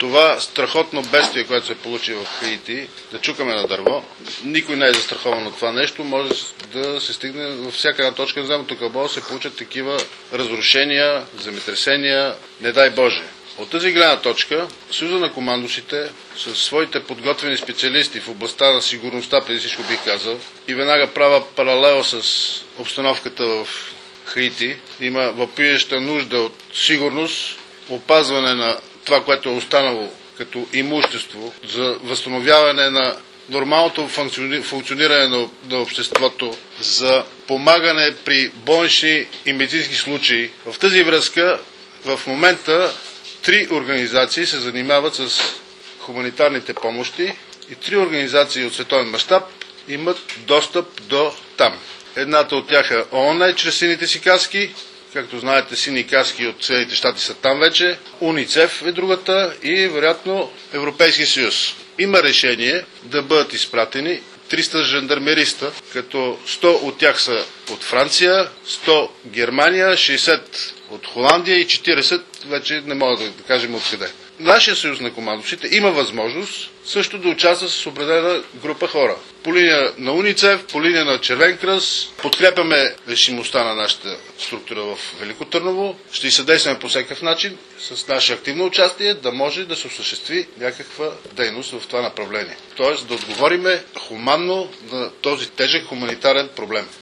това страхотно бедствие, което се получи в Хаити, да чукаме на дърво. Никой не е застрахован от това нещо. Може да се стигне във всяка една точка на земното кълбо, се получат такива разрушения, земетресения, не дай Боже. От тази гледна точка, Съюза на командосите, със своите подготвени специалисти в областта на сигурността, преди всичко бих казал, и веднага правя паралел с обстановката в Хаити, има въпиеща нужда от сигурност, опазване на това, което е останало като имущество, за възстановяване на нормалното функциониране на обществото, за помагане при болнични и медицински случаи. В тази връзка в момента 3 организации се занимават с хуманитарните помощи и 3 организации от световен мащаб имат достъп до там. Едната от тях е ООН, чрез сините си каски. Както знаете, сини каски от Съединените щати са там вече. УНИЦЕФ е другата и вероятно Европейския съюз. Има решение да бъдат изпратени 300 жандармериста, като 100 от тях са от Франция, 100 Германия, 60 от Холандия и 40 вече не мога да кажем откъде. Нашия съюз на командосите има възможност също да участва с определена група хора. По линия на УНИЦЕФ, по линия на Червен кръст, подкрепяме решимостта на нашата структура в Велико Търново. Ще й съдействаме по всякакъв начин с наше активно участие да може да се осъществи някаква дейност в това направление. Тоест да отговориме хуманно на този тежък хуманитарен проблем.